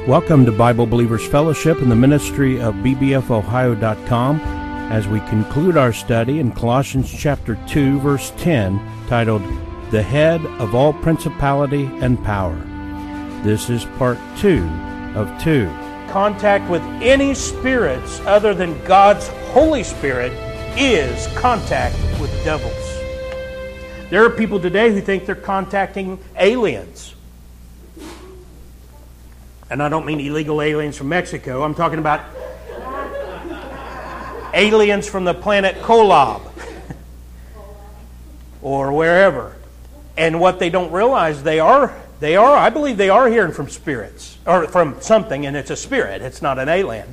Welcome to Bible Believers Fellowship and the ministry of bbfohio.com as we conclude our study in Colossians chapter 2, verse 10, titled, The Head of All Principality and Power. This is part 2 of 2. Contact with any spirits other than God's Holy Spirit is contact with devils. There are people today who think they're contacting aliens. And I don't mean illegal aliens from Mexico. I'm talking about aliens from the planet Kolob or wherever. And what they don't realize, I believe they are hearing from spirits or from something, and it's a spirit. It's not an alien.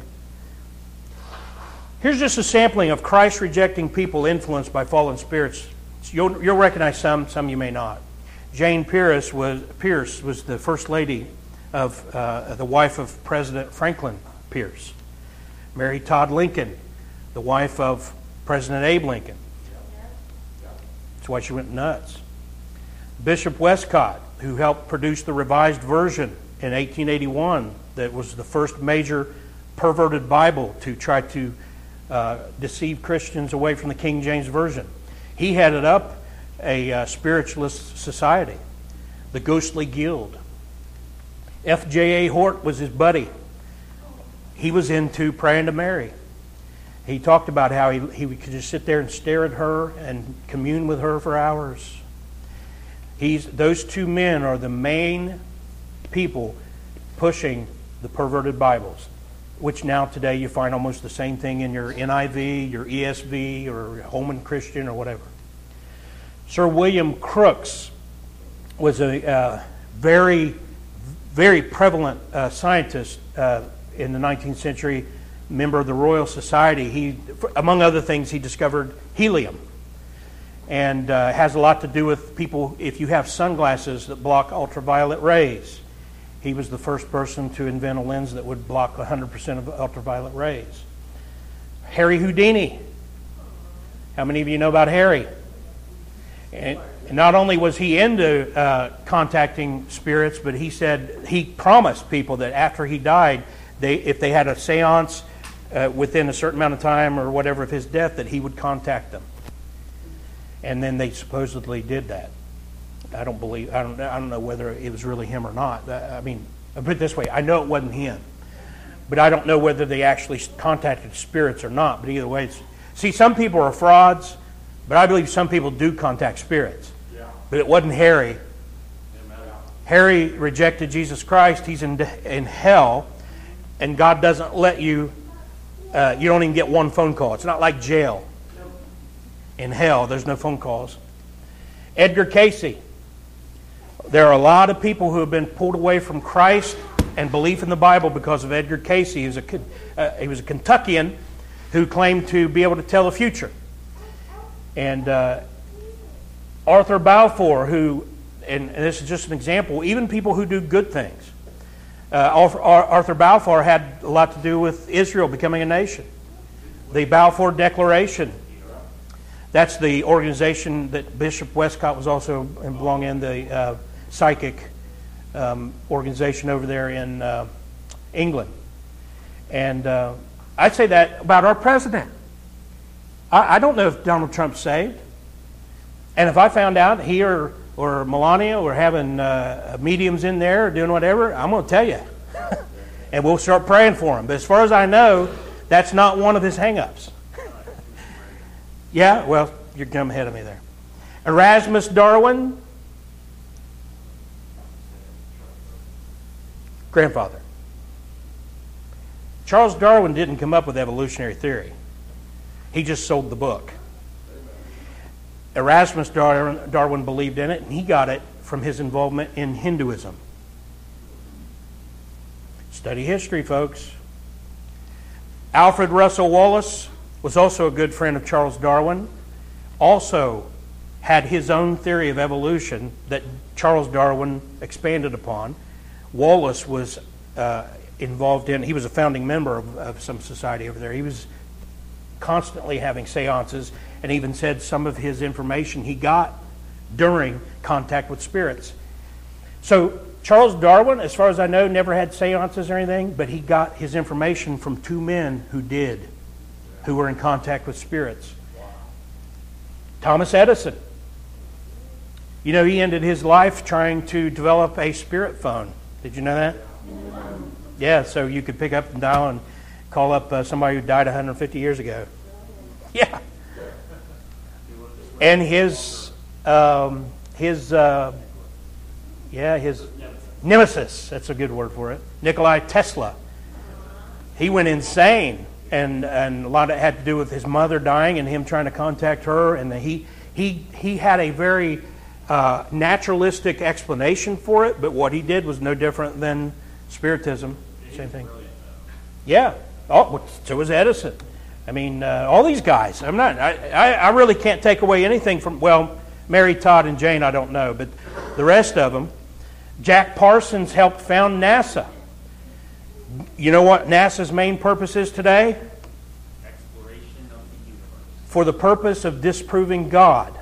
Here's just a sampling of Christ-rejecting people influenced by fallen spirits. You'll recognize some you may not. Jane Pierce was the first lady of the wife of President Franklin Pierce. Mary Todd Lincoln, the wife of President Abe Lincoln. That's why she went nuts. Bishop Westcott, who helped produce the Revised Version in 1881, that was the first major perverted Bible to try to deceive Christians away from the King James Version. He headed up a spiritualist society, the Ghostly Guild. F.J.A. Hort was his buddy. He was into praying to Mary. He talked about how he could just sit there and stare at her and commune with her for hours. Those two men are the main people pushing the perverted Bibles, which now today you find almost the same thing in your NIV, your ESV, or Holman Christian, or whatever. Sir William Crookes was a very prevalent scientist in the 19th century, member of the Royal Society. He, among other things, he discovered helium. And has a lot to do with people, if you have sunglasses that block ultraviolet rays. He was the first person to invent a lens that would block 100% of ultraviolet rays. Harry Houdini. How many of you know about Harry? And not only was he into contacting spirits, but he said he promised people that after he died, if they had a seance within a certain amount of time or whatever of his death, that he would contact them. And then they supposedly did that. I don't know whether it was really him or not. I mean, I'll put it this way: I know it wasn't him, but I don't know whether they actually contacted spirits or not. But either way, see, some people are frauds, but I believe some people do contact spirits. Yeah. But it wasn't Harry. Amen. Harry rejected Jesus Christ. He's in hell, and God doesn't let you. You don't even get one phone call. It's not like jail. In hell, there's no phone calls. Edgar Cayce. There are a lot of people who have been pulled away from Christ and belief in the Bible because of Edgar Cayce. He was a Kentuckian who claimed to be able to tell the future. And Arthur Balfour, and this is just an example, even people who do good things. Arthur Balfour had a lot to do with Israel becoming a nation. The Balfour Declaration. That's the organization that Bishop Westcott was also belonging in, the psychic organization over there in England. And I'd say that about our president. I don't know if Donald Trump's saved. And if I found out he or Melania were having mediums in there or doing whatever, I'm going to tell you. And we'll start praying for him. But as far as I know, that's not one of his hang-ups. Yeah, well, you're coming ahead of me there. Erasmus Darwin, grandfather. Charles Darwin didn't come up with evolutionary theory. He just sold the book. Erasmus Darwin believed in it, and he got it from his involvement in Hinduism. Study history, folks. Alfred Russel Wallace was also a good friend of Charles Darwin, also had his own theory of evolution that Charles Darwin expanded upon. Wallace was involved in, he was a founding member of some society over there. He was constantly having seances, and even said some of his information he got during contact with spirits. So Charles Darwin, as far as I know, never had seances or anything, but he got his information from two men who did, who were in contact with spirits. Thomas Edison. You know, he ended his life trying to develop a spirit phone. Did you know that? Yeah, so you could pick up and dial and call up somebody who died 150 years ago. Yeah. And his nemesis, that's a good word for it, Nikola Tesla. He went insane, and a lot of it had to do with his mother dying and him trying to contact her, and he had a very naturalistic explanation for it, but what he did was no different than Spiritism. Same thing. Yeah. Oh, so was Edison. I mean, all these guys. I really can't take away anything from, well, Mary, Todd, and Jane, I don't know, but the rest of them. Jack Parsons helped found NASA. You know what NASA's main purpose is today? Exploration of the universe. For the purpose of disproving God.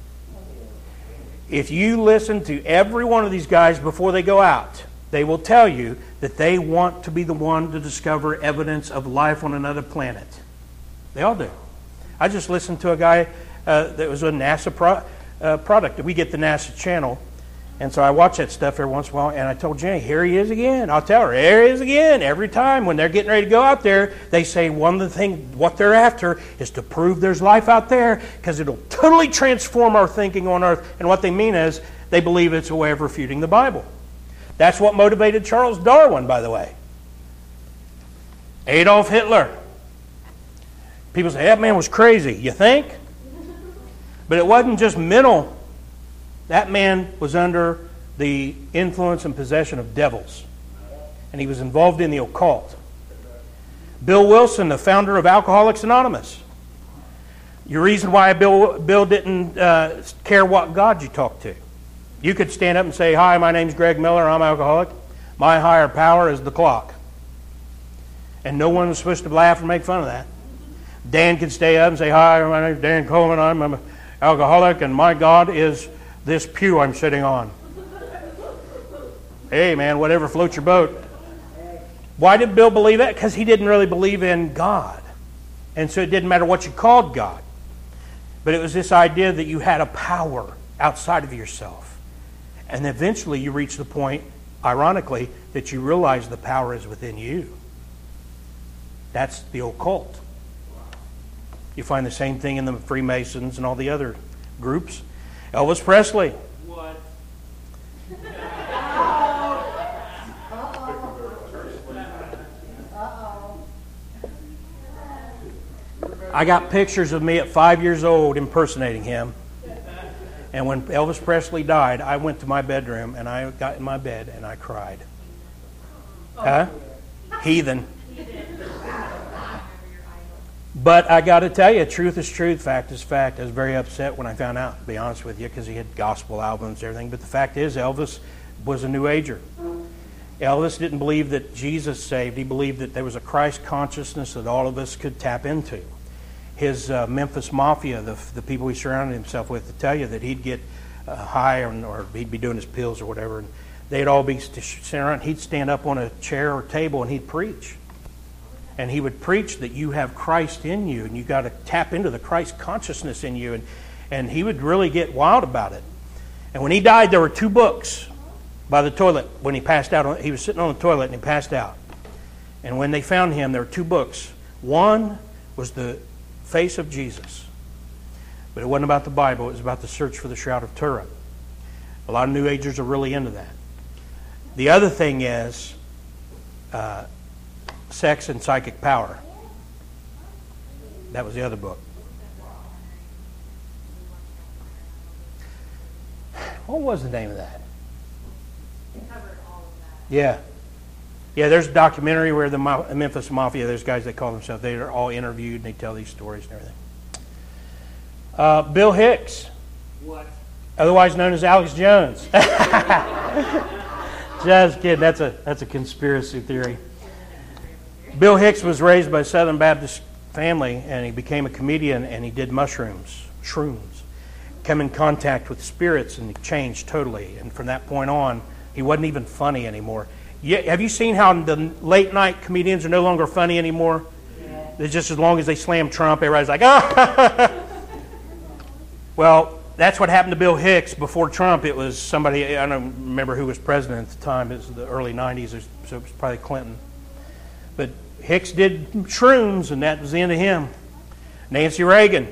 If you listen to every one of these guys before they go out, they will tell you that they want to be the one to discover evidence of life on another planet. They all do. I just listened to a guy that was a NASA product. We get the NASA channel, and so I watch that stuff every once in a while, and I told Jenny, here he is again. I'll tell her, here he is again. Every time when they're getting ready to go out there, they say one of the things, what they're after is to prove there's life out there because it'll totally transform our thinking on Earth. And what they mean is they believe it's a way of refuting the Bible. That's what motivated Charles Darwin, by the way. Adolf Hitler. People say, that man was crazy. You think? But it wasn't just mental. That man was under the influence and possession of devils. And he was involved in the occult. Bill Wilson, the founder of Alcoholics Anonymous. Your reason why Bill didn't care what God you talked to. You could stand up and say, hi, my name's Greg Miller, I'm alcoholic. My higher power is the clock. And no one was supposed to laugh or make fun of that. Dan could stay up and say, hi, my name's Dan Coleman, I'm an alcoholic, and my God is this pew I'm sitting on. Hey, man, whatever floats your boat. Why did Bill believe that? Because he didn't really believe in God. And so it didn't matter what you called God. But it was this idea that you had a power outside of yourself. And eventually you reach the point, ironically, that you realize the power is within you. That's the occult. You find the same thing in the Freemasons and all the other groups. Elvis Presley. What? I got pictures of me at 5 years old impersonating him. And when Elvis Presley died, I went to my bedroom and I got in my bed and I cried. Huh? Heathen. But I got to tell you, truth is truth, fact is fact. I was very upset when I found out, to be honest with you, because he had gospel albums and everything. But the fact is, Elvis was a New Ager. Elvis didn't believe that Jesus saved. He believed that there was a Christ consciousness that all of us could tap into. His Memphis Mafia, the people he surrounded himself with, to tell you that he'd get high or he'd be doing his pills or whatever, and they'd all be sitting around. He'd stand up on a chair or table and he'd preach. And he would preach that you have Christ in you and you got to tap into the Christ consciousness in you. And he would really get wild about it. And when he died, there were 2 books by the toilet when he passed out. He was sitting on the toilet and he passed out. And when they found him, there were 2 books. One was the face of Jesus. But it wasn't about the Bible. It was about the search for the Shroud of Turin. A lot of New Agers are really into that. The other thing is Sex and Psychic Power. That was the other book. What was the name of that? Yeah. Yeah, there's a documentary where the Memphis Mafia, there's guys that call themselves, they are all interviewed and they tell these stories and everything. Bill Hicks. What? Otherwise known as Alex Jones. Just kidding. That's a conspiracy theory. Bill Hicks was raised by a Southern Baptist family, and he became a comedian, and he did shrooms, come in contact with spirits, and he changed totally. And from that point on, He wasn't even funny anymore. Have you seen how the late night comedians are no longer funny anymore? Yeah. They're just as long as they slam Trump, everybody's like, oh. Well, that's what happened to Bill Hicks before Trump. It was somebody, I don't remember who was president at the time. It was the early 90s, so it was probably Clinton. But Hicks did shrooms, and that was the end of him. Nancy Reagan.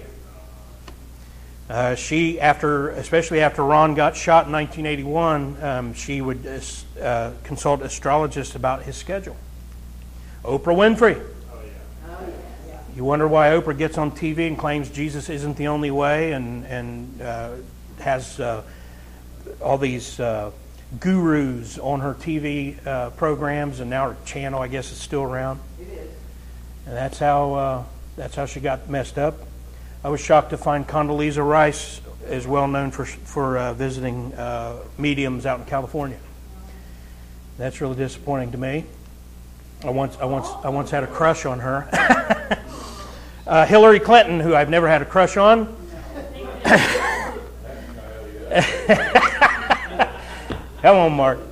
Especially after Ron got shot in 1981, she would consult astrologists about his schedule. Oprah Winfrey. You wonder why Oprah gets on TV and claims Jesus isn't the only way, and has all these gurus on her TV programs, and now her channel, I guess, is still around. It is. And that's how she got messed up. I was shocked to find Condoleezza Rice is well known for visiting mediums out in California. That's really disappointing to me. I once had a crush on her. Hillary Clinton, who I've never had a crush on. Come on, Mark.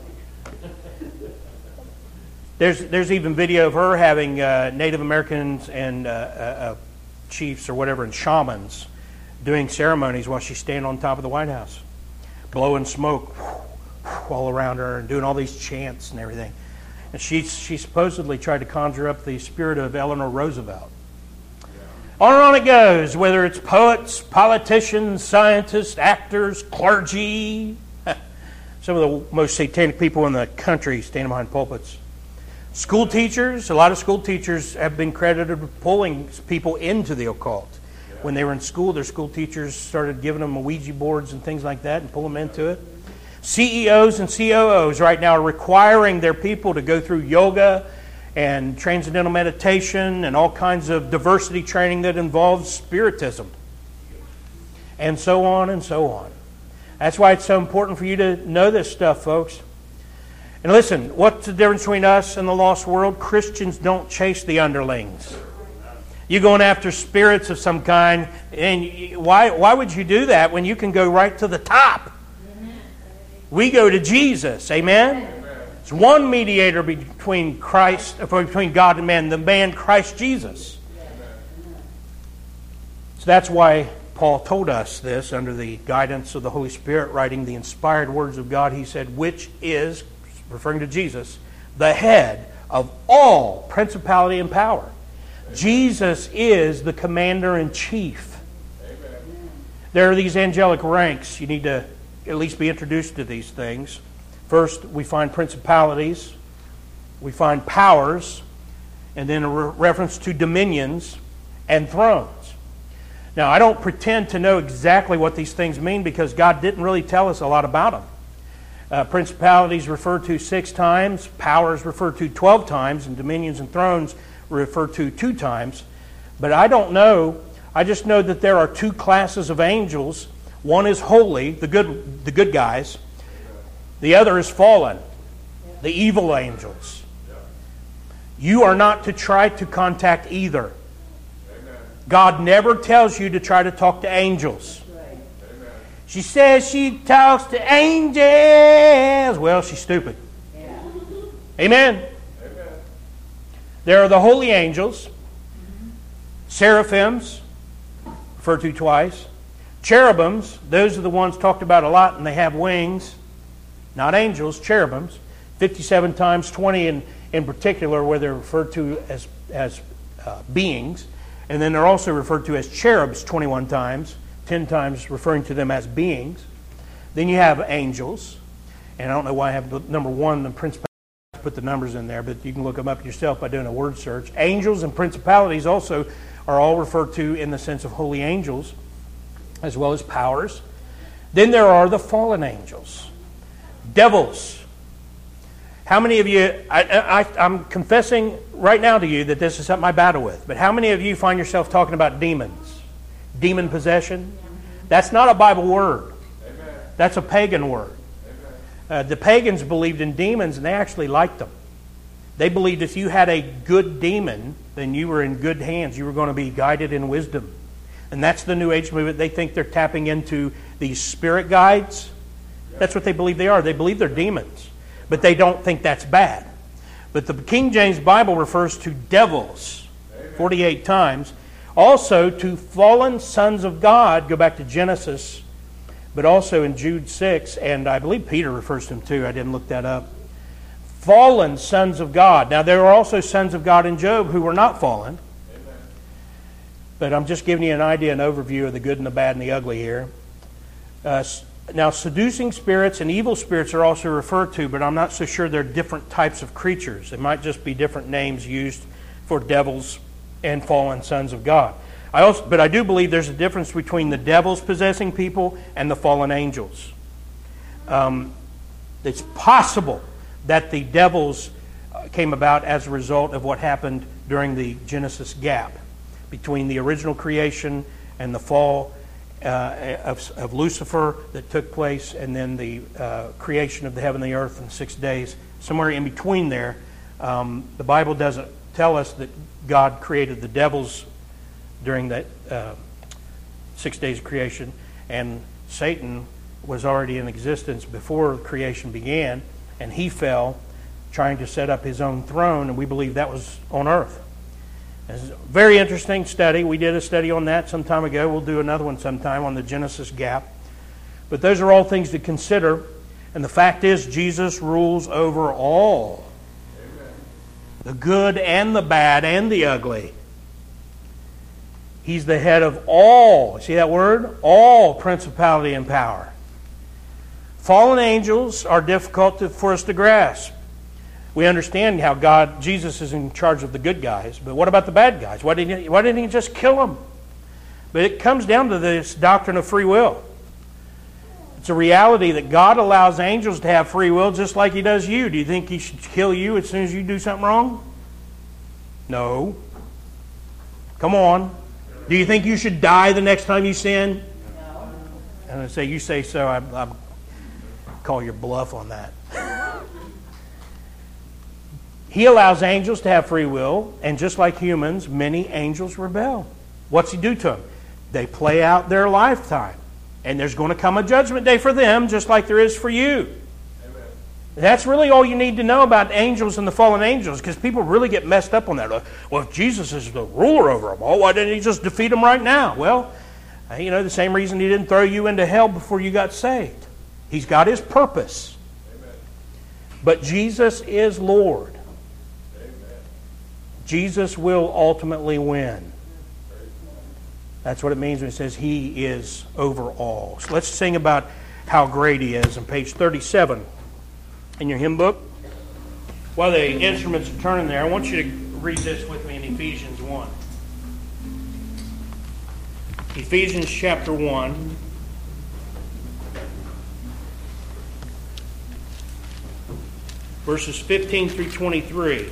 There's even video of her having Native Americans and chiefs or whatever and shamans doing ceremonies while she's standing on top of the White House, blowing smoke all around her and doing all these chants and everything. And she supposedly tried to conjure up the spirit of Eleanor Roosevelt. On and on it goes, whether it's poets, politicians, scientists, actors, clergy. Some of the most satanic people in the country standing behind pulpits. School teachers, a lot of school teachers have been credited with pulling people into the occult. When they were in school, their school teachers started giving them Ouija boards and things like that and pull them into it. CEOs and COOs right now are requiring their people to go through yoga and transcendental meditation and all kinds of diversity training that involves spiritism. And so on and so on. That's why it's so important for you to know this stuff, folks. And listen, what's the difference between us and the lost world? Christians don't chase the underlings. You're going after spirits of some kind, and why would you do that when you can go right to the top? We go to Jesus, amen? It's one mediator between God and man, the man Christ Jesus. So that's why Paul told us this under the guidance of the Holy Spirit, writing the inspired words of God. He said, which is, referring to Jesus, the head of all principality and power. Jesus is the commander-in-chief. Amen. There are these angelic ranks. You need to at least be introduced to these things. First, we find principalities, we find powers, and then a reference to dominions and thrones. Now, I don't pretend to know exactly what these things mean because God didn't really tell us a lot about them. Principalities referred to 6 times, powers referred to 12 times, and dominions and thrones referred to 2 times. But I don't know. I just know that there are 2 classes of angels. One is holy, the good guys. The other is fallen, the evil angels. You are not to try to contact either. God never tells you to try to talk to angels. She says she talks to angels. Well, she's stupid. Yeah. Amen. Amen. There are the holy angels, seraphims, referred to twice. Cherubims, those are the ones talked about a lot, and they have wings. Not angels, cherubims. 57 times, 20 in particular, where they're referred to as beings. And then they're also referred to as cherubs 21 times. 10 times referring to them as beings. Then you have angels. And I don't know why I have the number 1, the principalities, put the numbers in there, but you can look them up yourself by doing a word search. Angels and principalities also are all referred to in the sense of holy angels, as well as powers. Then there are the fallen angels. Devils. How many of you, I'm confessing right now to you that this is something I battle with, but how many of you find yourself talking about demons? Demon possession? That's not a Bible word. Amen. That's a pagan word. The pagans believed in demons, and they actually liked them. They believed if you had a good demon, then you were in good hands. You were going to be guided in wisdom. And that's the New Age movement. They think they're tapping into these spirit guides. That's what they believe they are. They believe they're demons. but they don't think that's bad. But the King James Bible refers to devils 48 times. Also to fallen sons of God. Go back to Genesis, but also in Jude 6, and I believe Peter refers to them too. I didn't look that up. Fallen sons of God. Now there are also sons of God in Job who were not fallen. Amen. But I'm just giving you an idea, an overview of the good and the bad and the ugly here. Now seducing spirits and evil spirits are also referred to, but I'm not so sure they're different types of creatures. It might just be different names used for devils and fallen sons of God. But I do believe there's a difference between the devils possessing people and the fallen angels. It's possible that the devils came about as a result of what happened during the Genesis gap between the original creation and the fall of Lucifer that took place, and then the creation of the heaven and the earth in 6 days. Somewhere in between there, the Bible doesn't tell us that God created the devils during that 6 days of creation, and Satan was already in existence before creation began, and he fell trying to set up his own throne, and we believe that was on earth. It's a very interesting study. We did a study on that some time ago. We'll do another one sometime on the Genesis gap. But those are all things to consider, and the fact is Jesus rules over all. Amen. The good and the bad and the ugly. He's the head of all, see that word? All principality and power. Fallen angels are difficult for us to grasp. We understand how Jesus is in charge of the good guys, but what about the bad guys? Why didn't he just kill them? But it comes down to this doctrine of free will. It's a reality that God allows angels to have free will just like he does you. Do you think he should kill you as soon as you do something wrong? No. Come on. Do you think you should die the next time you sin? No. And I say, you say so, I call your bluff on that. He allows angels to have free will, and just like humans, many angels rebel. What's he do to them? They play out their lifetime, and there's going to come a judgment day for them, just like there is for you. Amen. That's really all you need to know about angels and the fallen angels, because people really get messed up on that. Well, if Jesus is the ruler over them all, why didn't he just defeat them right now? Well, the same reason he didn't throw you into hell before you got saved. He's got his purpose. Amen. But Jesus is Lord. Jesus will ultimately win. That's what it means when it says he is over all. So let's sing about how great he is on page 37 in your hymn book. While the instruments are turning there, I want you to read this with me in Ephesians 1. Ephesians chapter 1. Verses 15 through 23.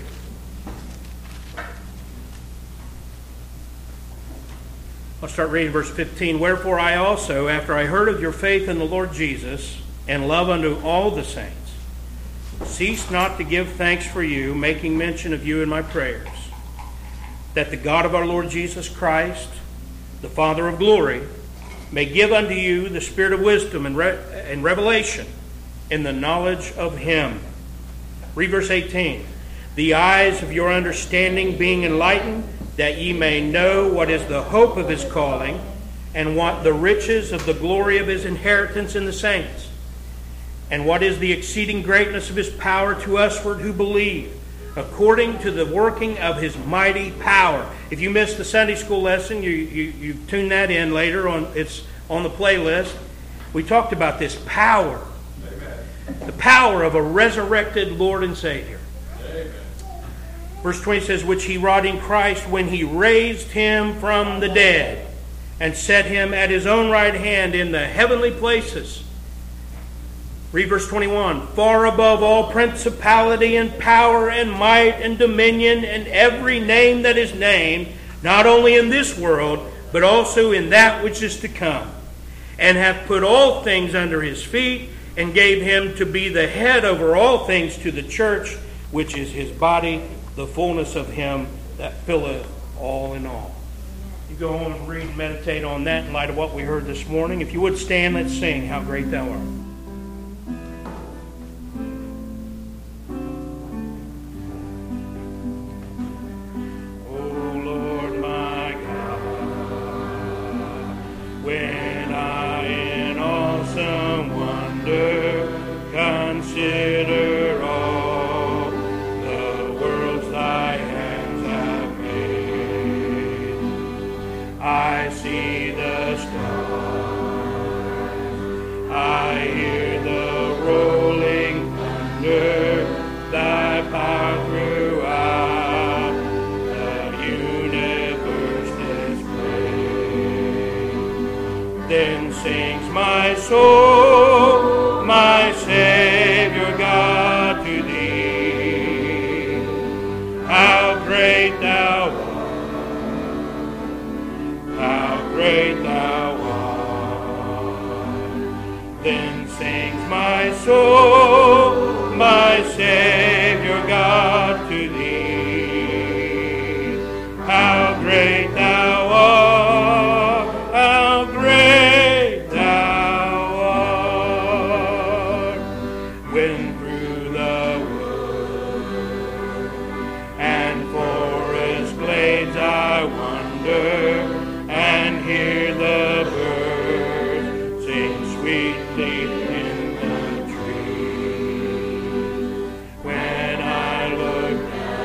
I'll start reading verse 15. Wherefore I also, after I heard of your faith in the Lord Jesus, and love unto all the saints, cease not to give thanks for you, making mention of you in my prayers, that the God of our Lord Jesus Christ, the Father of glory, may give unto you the spirit of wisdom and revelation in the knowledge of him. Read verse 18. The eyes of your understanding being enlightened, that ye may know what is the hope of his calling, and what the riches of the glory of his inheritance in the saints, and what is the exceeding greatness of his power to usward who believe, according to the working of his mighty power. If you missed the Sunday school lesson, you tune that in later on. It's on the playlist. We talked about this power. Amen. The power of a resurrected Lord and Savior. Amen. Verse 20 says, which he wrought in Christ when he raised him from the dead and set him at his own right hand in the heavenly places. Read verse 21. Far above all principality and power and might and dominion and every name that is named, not only in this world, but also in that which is to come. And hath put all things under his feet, and gave him to be the head over all things to the church, which is his body, the fullness of him that filleth all in all. You go home and read and meditate on that in light of what we heard this morning. If you would stand, let's sing How Great Thou Art. Savior God, to thee. How great thou art, how great thou art. When through the wood and forest glades I wander and hear the birds sing sweetly in the trees. When I look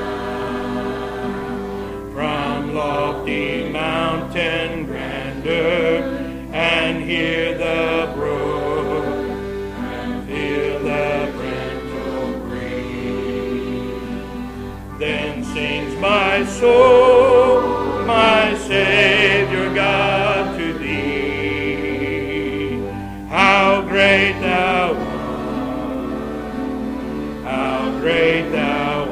down from lofty mountain grandeur and hear the brook and feel the gentle breeze, then sings my soul, my Savior God, to thee. How great thou art, how great thou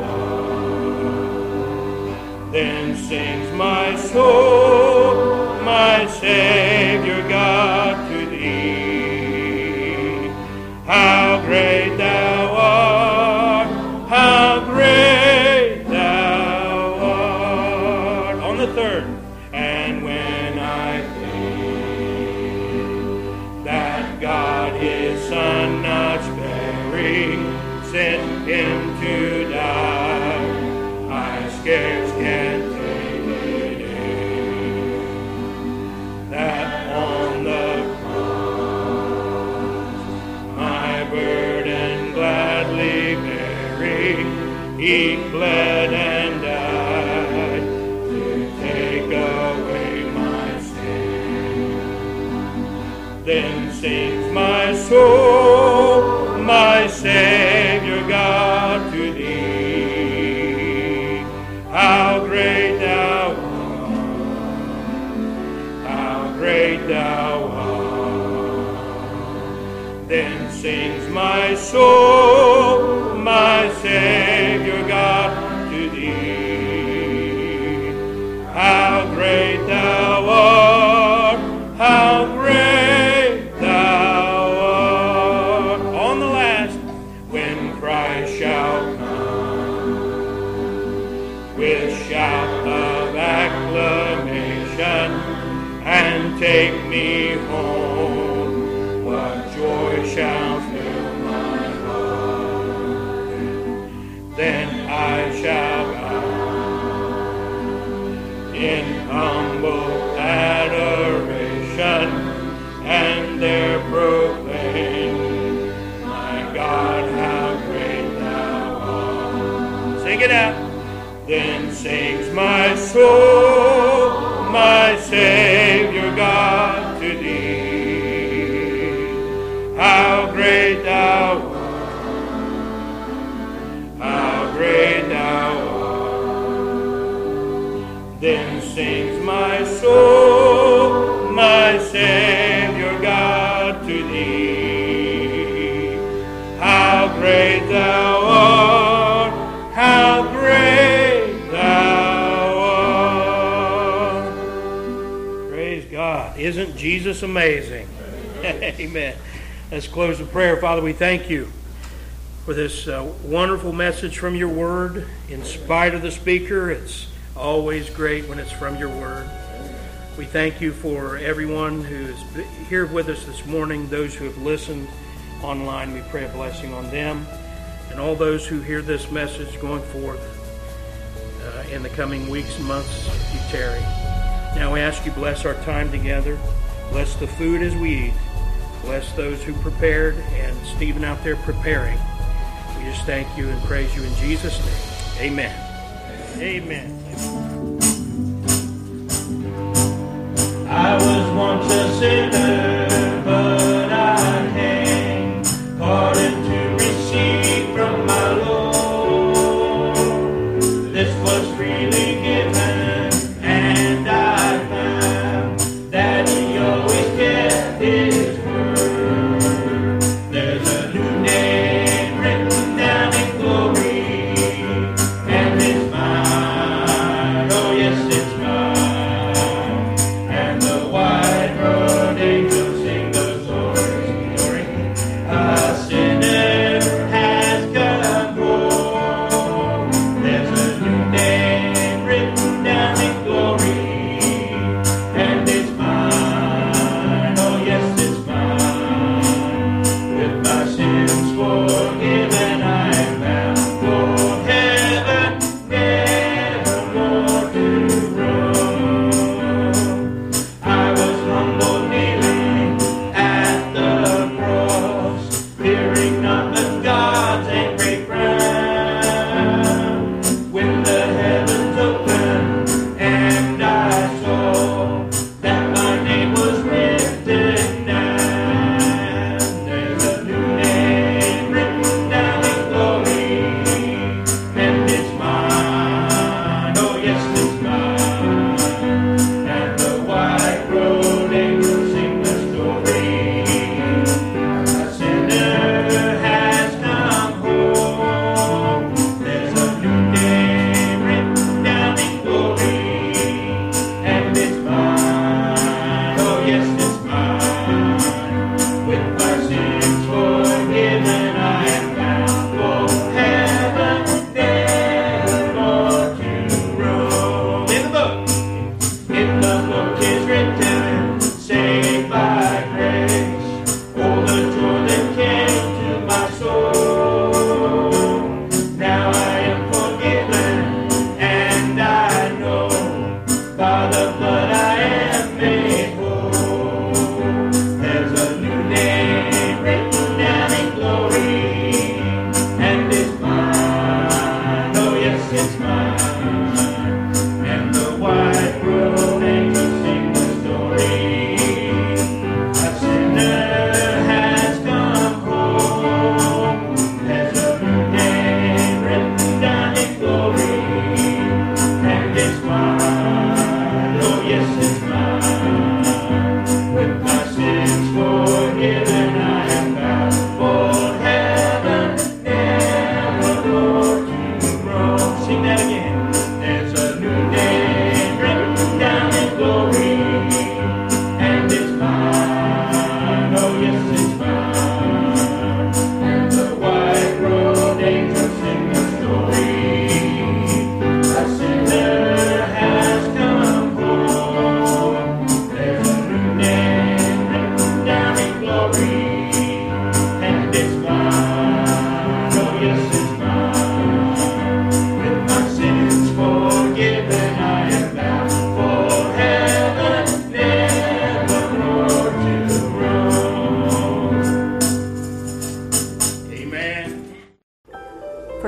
art. Then sings my soul, my Savior God, to thee. How great thou art, how great thou art. On the third. And when I think that God his Son not sparing sent him to die, I scarce can take it in, that on the cross my burden gladly bearing, he bled and died to take away my sin. Then sings my soul, my Savior God, to thee. How great thou art, how great thou art. Then sings my soul, my Savior God, to thee. How great thou art, how great thou art. On the last, when Christ shall come with shout of acclamation and take me home, what joy shall fill my heart. Then I shall bow in humble adoration and there proclaim, my God, how great thou art. Sing it out. Then sings my soul, my Savior God, to thee. How great thou art, how great thou art. Then sings my soul, my Savior God, to thee. How great thou art, how great thou art. Praise God. Isn't Jesus amazing? Amen. Let's close with prayer. Father, we thank you for this wonderful message from your word. In spite of the speaker, it's always great when it's from your word. We thank you for everyone who is here with us this morning, those who have listened online. We pray a blessing on them and all those who hear this message going forth in the coming weeks and months if you tarry. Now we ask you bless our time together. Bless the food as we eat. Bless those who prepared and Stephen out there preparing. We just thank you and praise you in Jesus' name. Amen. Amen. I was once a sinner, but I came, pardon to receive from my Lord. This was freely given, and I found that He always kept His word. There's a new name written down in glory, and it's mine. Oh yes, it's mine. A sinner has come home.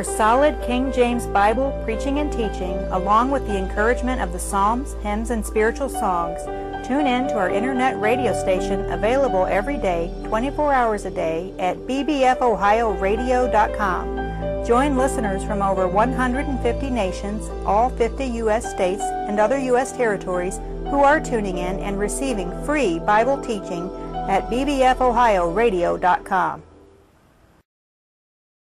For solid King James Bible preaching and teaching, along with the encouragement of the Psalms, hymns, and spiritual songs, tune in to our internet radio station available every day, 24 hours a day at bbfohioradio.com. Join listeners from over 150 nations, all 50 U.S. states, and other U.S. territories who are tuning in and receiving free Bible teaching at bbfohioradio.com.